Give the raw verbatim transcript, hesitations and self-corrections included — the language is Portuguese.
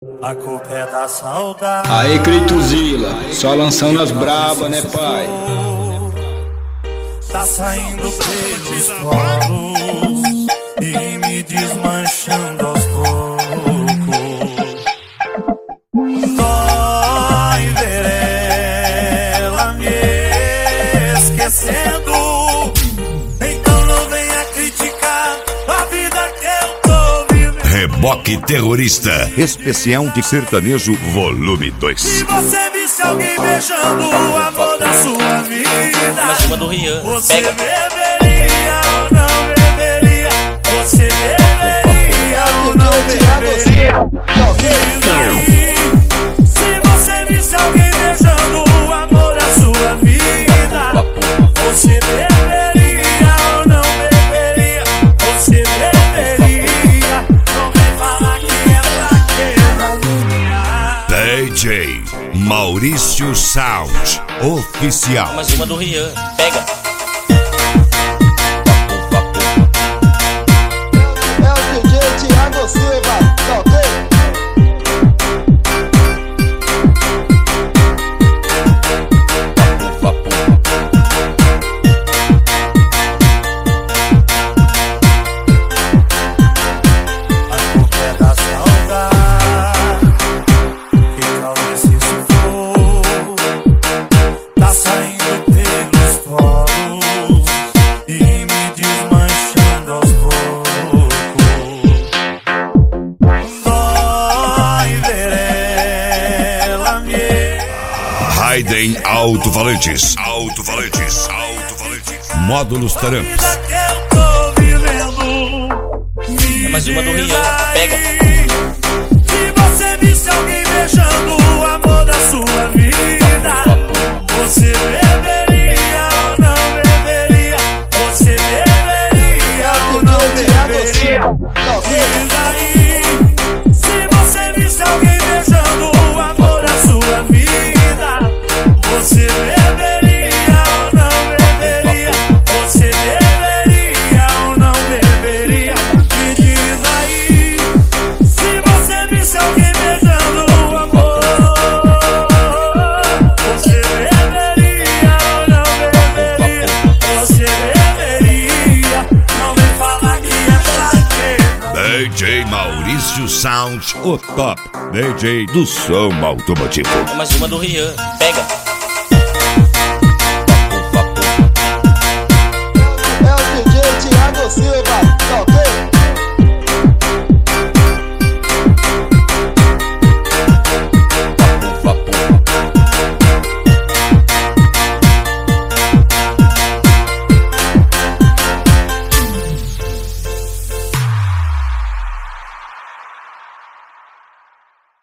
A culpa é da saudade. Aí, Creituzila, só lançando as braba, né, pai? Tá saindo pelos poros e me desmanchando aos poucos. Dói ver ela me esquecendo. Então não venha criticar a vida que eu tô vivendo. Reboque Terrorista, especial de sertanejo, volume dois. Se você visse alguém beijando o amor da sua vida, mais uma do Rian, você pega. beberia ou não beberia? Você beberia ou não beberia? Diz aí, se você visse alguém beijando o amor da sua vida, você beberia ou não beberia? Você beberia? Não vem falar que é fraqueza. D J Maurício Sound Oficial. Mais uma do Rian, pega. É o D J Thiago Silva, toquei. A culpa é da saudade que causa esse sufoco. Tá saindo pelos poros e me desmanchando aos poucos. Dói ver ela me Raiden Alto-Falantes. Alto-Falantes. Alto-Falantes. Módulos Tarampas. vida que eu tô vivendo. Me Mais uma do diz Rian, pega. aí, se você visse alguém beijando o amor da sua vida, você beberia ou não beberia? Você beberia ou não beberia? Diz aí, se você visse alguém beijando o amor da sua vida, você beberia ou não beberia? Você beberia ou não beberia? Me diz aí, se você visse alguém beijando o amor, você beberia ou não beberia? Você beberia? Não vem falar que é fraqueza. D J Maurício Sound, o top D J do som automotivo. Mais uma do Rian, pega.